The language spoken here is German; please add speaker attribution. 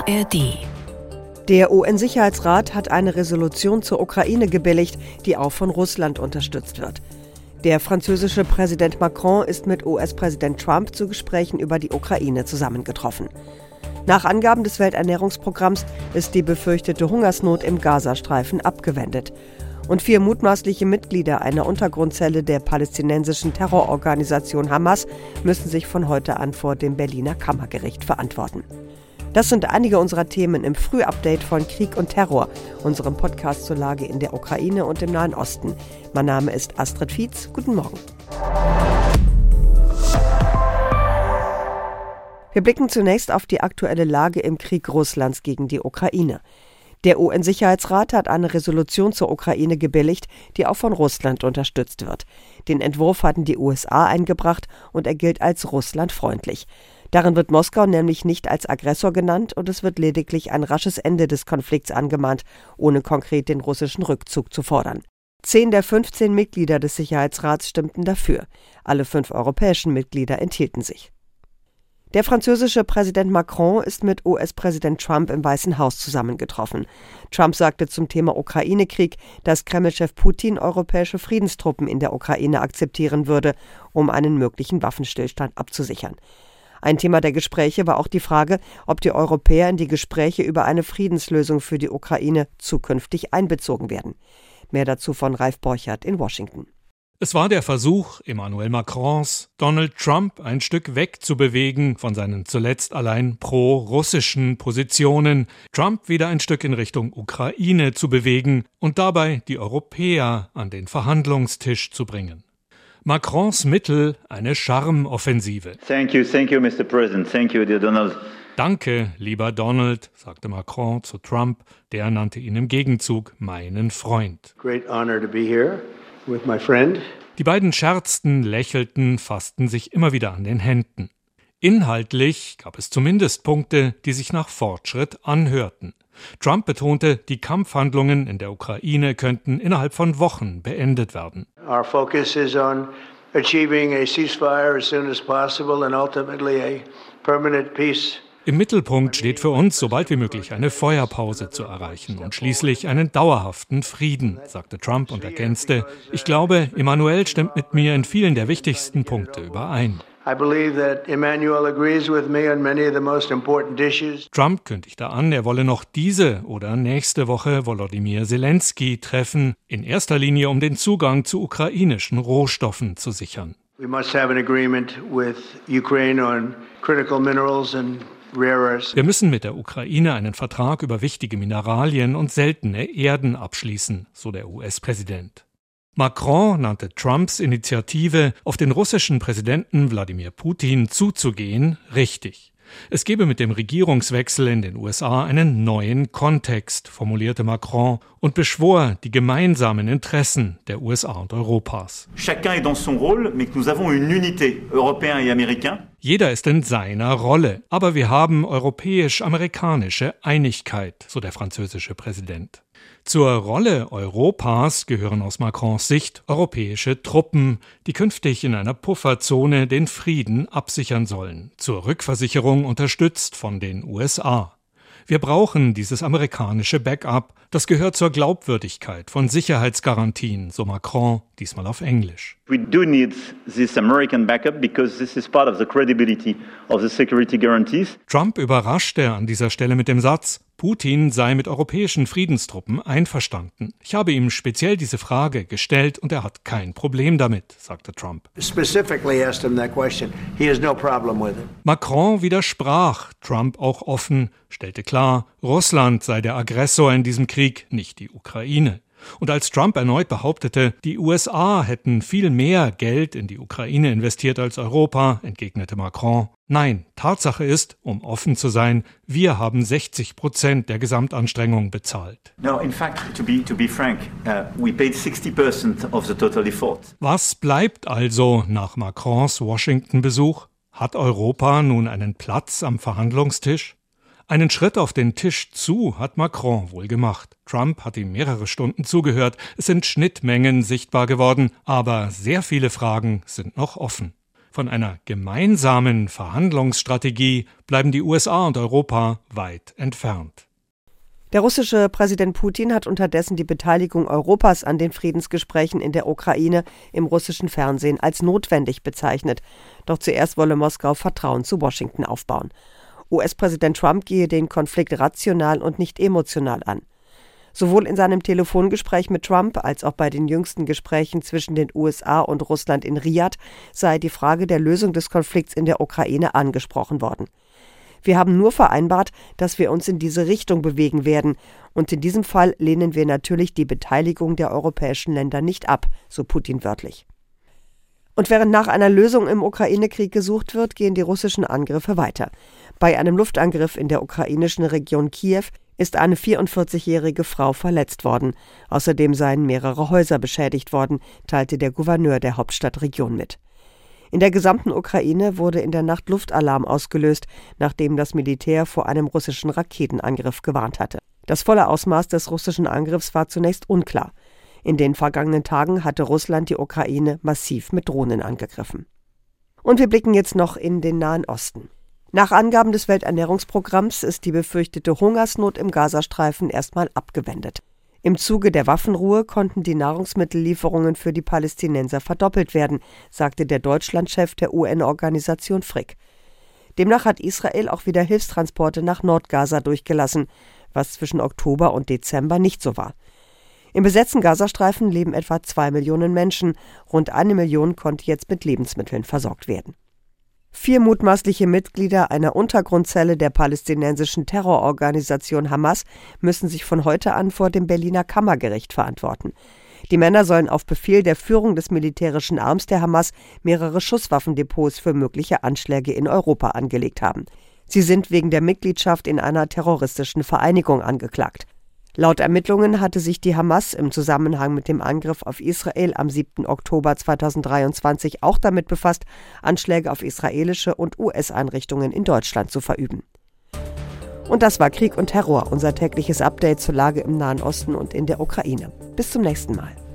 Speaker 1: ARD.
Speaker 2: Der UN-Sicherheitsrat hat eine Resolution zur Ukraine gebilligt, die auch von Russland unterstützt wird. Der französische Präsident Macron ist mit US-Präsident Trump zu Gesprächen über die Ukraine zusammengetroffen. Nach Angaben des Welternährungsprogramms ist die befürchtete Hungersnot im Gazastreifen abgewendet. Und 4 mutmaßliche Mitglieder einer Untergrundzelle der palästinensischen Terrororganisation Hamas müssen sich von heute an vor dem Berliner Kammergericht verantworten. Das sind einige unserer Themen im Frühupdate von Krieg und Terror, unserem Podcast zur Lage in der Ukraine und im Nahen Osten. Mein Name ist Astrid Fietz. Guten Morgen. Wir blicken zunächst auf die aktuelle Lage im Krieg Russlands gegen die Ukraine. Der UN-Sicherheitsrat hat eine Resolution zur Ukraine gebilligt, die auch von Russland unterstützt wird. Den Entwurf hatten die USA eingebracht und er gilt als russlandfreundlich. Darin wird Moskau nämlich nicht als Aggressor genannt und es wird lediglich ein rasches Ende des Konflikts angemahnt, ohne konkret den russischen Rückzug zu fordern. 10 der 15 Mitglieder des Sicherheitsrats stimmten dafür. Alle 5 europäischen Mitglieder enthielten sich. Der französische Präsident Macron ist mit US-Präsident Trump im Weißen Haus zusammengetroffen. Trump sagte zum Thema Ukraine-Krieg, dass Kreml-Chef Putin europäische Friedenstruppen in der Ukraine akzeptieren würde, um einen möglichen Waffenstillstand abzusichern. Ein Thema der Gespräche war auch die Frage, ob die Europäer in die Gespräche über eine Friedenslösung für die Ukraine zukünftig einbezogen werden. Mehr dazu von Ralf Borchardt in Washington.
Speaker 3: Es war der Versuch Emmanuel Macrons, Donald Trump ein Stück wegzubewegen von seinen zuletzt allein pro-russischen Positionen, Trump wieder ein Stück in Richtung Ukraine zu bewegen und dabei die Europäer an den Verhandlungstisch zu bringen. Macrons Mittel eine Charme-Offensive.
Speaker 4: Thank you, Mr. President. Thank you, dear Donald.
Speaker 3: Danke, lieber Donald, sagte Macron zu Trump. Der nannte ihn im Gegenzug meinen Freund.
Speaker 5: Great honor to be here with my friend.
Speaker 3: Die beiden scherzten, lächelten, fassten sich immer wieder an den Händen. Inhaltlich gab es zumindest Punkte, die sich nach Fortschritt anhörten. Trump betonte, die Kampfhandlungen in der Ukraine könnten innerhalb von Wochen beendet werden.
Speaker 5: Our focus is on achieving a ceasefire as soon as possible and ultimately a permanent peace.
Speaker 3: Im Mittelpunkt steht für uns, so bald wie möglich eine Feuerpause zu erreichen und schließlich einen dauerhaften Frieden, sagte Trump und ergänzte, ich glaube, Emmanuel stimmt mit mir in vielen der wichtigsten Punkte überein. Trump kündigte an, er wolle noch diese oder nächste Woche Volodymyr Zelensky treffen, in erster Linie um den Zugang zu ukrainischen Rohstoffen zu sichern.
Speaker 5: We must have an agreement with Ukraine on critical minerals and rare earths.
Speaker 3: Wir müssen mit der Ukraine einen Vertrag über wichtige Mineralien und seltene Erden abschließen, so der US-Präsident. Macron nannte Trumps Initiative, auf den russischen Präsidenten Wladimir Putin zuzugehen, richtig. Es gebe mit dem Regierungswechsel in den USA einen neuen Kontext, formulierte Macron und beschwor die gemeinsamen Interessen der USA und Europas.
Speaker 4: Chacun est dans son rôle, mais que nous avons une unité, Européens et Américains.
Speaker 3: Jeder ist in seiner Rolle, aber wir haben europäisch-amerikanische Einigkeit, so der französische Präsident. Zur Rolle Europas gehören aus Macrons Sicht europäische Truppen, die künftig in einer Pufferzone den Frieden absichern sollen, zur Rückversicherung unterstützt von den USA. Wir brauchen dieses amerikanische Backup, das gehört zur Glaubwürdigkeit von Sicherheitsgarantien, so Macron, diesmal auf Englisch.
Speaker 4: We do need this American backup because this is part of the credibility of the security guarantees.
Speaker 3: Trump überraschte an dieser Stelle mit dem Satz, Putin sei mit europäischen Friedenstruppen einverstanden. Ich habe ihm speziell diese Frage gestellt und er hat kein Problem damit, sagte Trump.
Speaker 5: Specifically asked him that question. He has no problem with it.
Speaker 3: Macron widersprach Trump auch offen, stellte klar, Russland sei der Aggressor in diesem Krieg, nicht die Ukraine. Und als Trump erneut behauptete, die USA hätten viel mehr Geld in die Ukraine investiert als Europa, entgegnete Macron, nein, Tatsache ist, um offen zu sein, wir haben 60% der Gesamtanstrengung bezahlt.
Speaker 4: No, in fact, to be frank, we paid 60% of the total effort.
Speaker 3: Was bleibt also nach Macrons Washington-Besuch? Hat Europa nun einen Platz am Verhandlungstisch? Einen Schritt auf den Tisch zu hat Macron wohl gemacht. Trump hat ihm mehrere Stunden zugehört. Es sind Schnittmengen sichtbar geworden, aber sehr viele Fragen sind noch offen. Von einer gemeinsamen Verhandlungsstrategie bleiben die USA und Europa weit entfernt.
Speaker 2: Der russische Präsident Putin hat unterdessen die Beteiligung Europas an den Friedensgesprächen in der Ukraine im russischen Fernsehen als notwendig bezeichnet. Doch zuerst wolle Moskau Vertrauen zu Washington aufbauen. US-Präsident Trump gehe den Konflikt rational und nicht emotional an. Sowohl in seinem Telefongespräch mit Trump als auch bei den jüngsten Gesprächen zwischen den USA und Russland in Riad sei die Frage der Lösung des Konflikts in der Ukraine angesprochen worden. Wir haben nur vereinbart, dass wir uns in diese Richtung bewegen werden. Und in diesem Fall lehnen wir natürlich die Beteiligung der europäischen Länder nicht ab, so Putin wörtlich. Und während nach einer Lösung im Ukraine-Krieg gesucht wird, gehen die russischen Angriffe weiter. Bei einem Luftangriff in der ukrainischen Region Kiew ist eine 44-jährige Frau verletzt worden. Außerdem seien mehrere Häuser beschädigt worden, teilte der Gouverneur der Hauptstadtregion mit. In der gesamten Ukraine wurde in der Nacht Luftalarm ausgelöst, nachdem das Militär vor einem russischen Raketenangriff gewarnt hatte. Das volle Ausmaß des russischen Angriffs war zunächst unklar. In den vergangenen Tagen hatte Russland die Ukraine massiv mit Drohnen angegriffen. Und wir blicken jetzt noch in den Nahen Osten. Nach Angaben des Welternährungsprogramms ist die befürchtete Hungersnot im Gazastreifen erstmal abgewendet. Im Zuge der Waffenruhe konnten die Nahrungsmittellieferungen für die Palästinenser verdoppelt werden, sagte der Deutschlandchef der UN-Organisation Frick. Demnach hat Israel auch wieder Hilfstransporte nach Nordgaza durchgelassen, was zwischen Oktober und Dezember nicht so war. Im besetzten Gazastreifen leben etwa 2 Millionen Menschen. Rund 1 Million konnte jetzt mit Lebensmitteln versorgt werden. 4 mutmaßliche Mitglieder einer Untergrundzelle der palästinensischen Terrororganisation Hamas müssen sich von heute an vor dem Berliner Kammergericht verantworten. Die Männer sollen auf Befehl der Führung des militärischen Arms der Hamas mehrere Schusswaffendepots für mögliche Anschläge in Europa angelegt haben. Sie sind wegen der Mitgliedschaft in einer terroristischen Vereinigung angeklagt. Laut Ermittlungen hatte sich die Hamas im Zusammenhang mit dem Angriff auf Israel am 7. Oktober 2023 auch damit befasst, Anschläge auf israelische und US-Einrichtungen in Deutschland zu verüben. Und das war Krieg und Terror, unser tägliches Update zur Lage im Nahen Osten und in der Ukraine. Bis zum nächsten Mal.